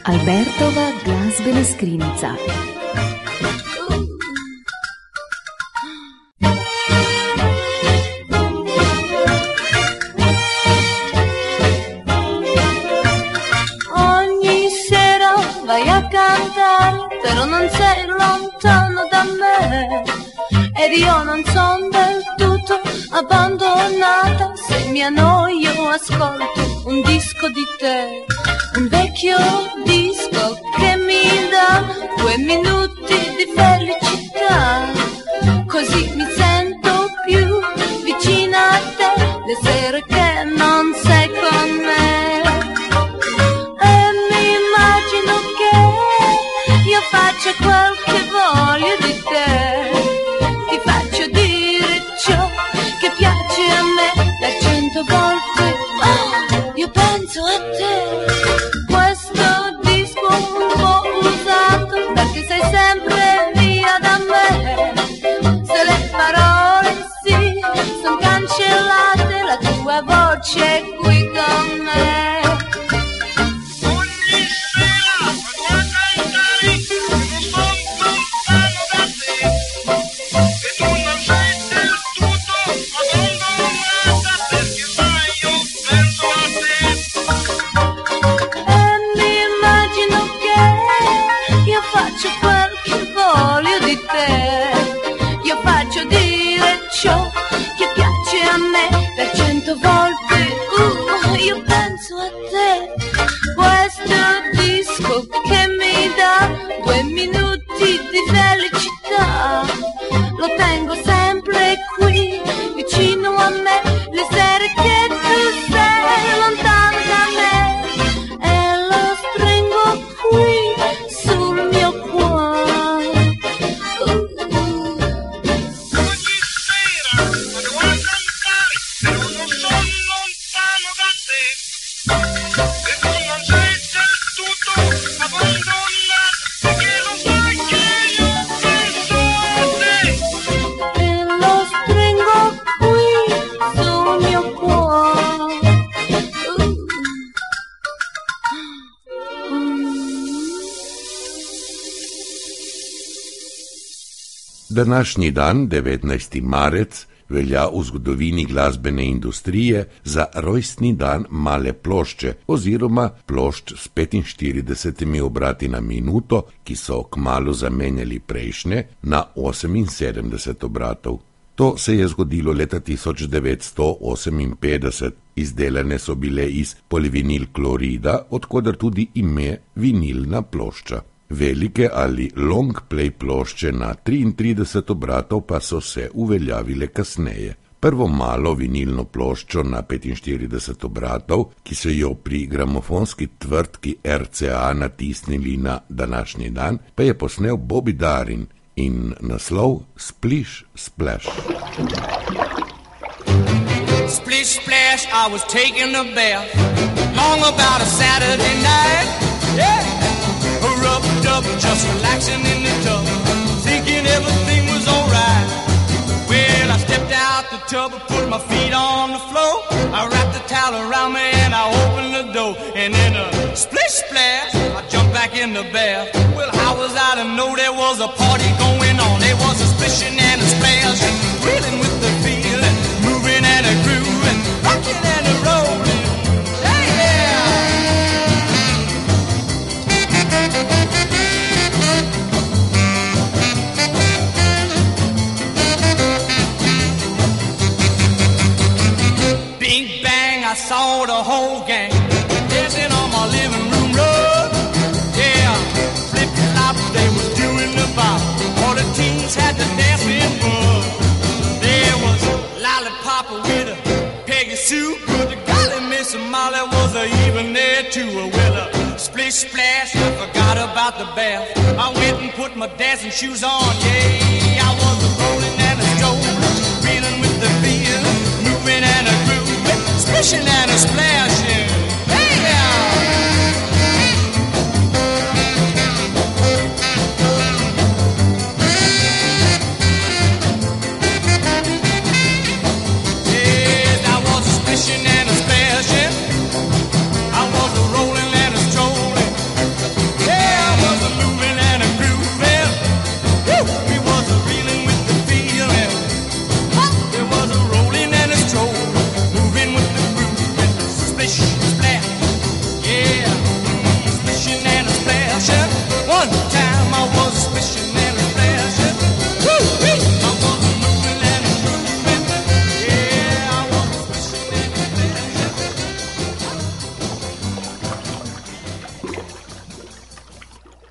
Albertova glazbena skrinjica. Ogni sera vai a cantare, però non sei lontano da me, ed io non son del tutto abbandonata. Se mi annoio ascolto un disco di te, un vecchio disco che mi dà 2 minuti di felicità, così mi sento più vicina a te le sere che non sei con me. E mi immagino che io faccia quel che voglio di te, ti faccio dire ciò che piace a me da 100 volte. Oh, io penso a te. Questo disco un po' usato, perché sei sempre via da me. Se le parole sì son cancellate, la tua voce è qui con me. Io faccio dire ciò che piace a me per 100 volte. Io penso a te. Questo disco che mi dà 2 minuti di felicità, lo tengo sempre qui vicino a me le sere che tu sei lontano da me, e lo stringo qui sul mio cuore. Današnji dan, 19. marec, velja v zgodovini glasbene industrije za rojstni dan male plošče oziroma plošč s 45 obrati na minuto, ki so kmalu zamenjali prejšnje na 78 obratov. To se je zgodilo leta 1958. Izdelane so bile iz polivinil klorida, od koder tudi ime vinilna plošča. Velike ali long play plošče na 33 obratov pa so se uveljavile kasneje. Prvo malo vinilno ploščo na 45 obratov, ki so jo pri gramofonski tvrtki RCA natisnili na današnji dan, pa je posnel Bobby Darin in naslov Splish Splash. Splish splash, I was taking a bath long about a Saturday night. Yeah. Rubbed up, just relaxing in the tub, thinking everything was alright. Well, I stepped out the tub and put my feet on the floor. I wrapped the towel around me and I opened the door. And in a splish splash, I jumped back in the bath. Well, how was I to know there was a party going on? There was a splishing and a splash, and reeling with the feeling, moving and a grooving, rocking and a rolling. Hey, yeah! I saw the whole gang dancing on my living room rug. Yeah, flip-flop, they was doing the bop. All the teens had the dancing bug. There was Lollipop with a Peggy Sue, but the golly Miss Molly was even there too. Well, splish splash, I forgot about the bath. I went and put my dancing shoes on. Yeah, I was a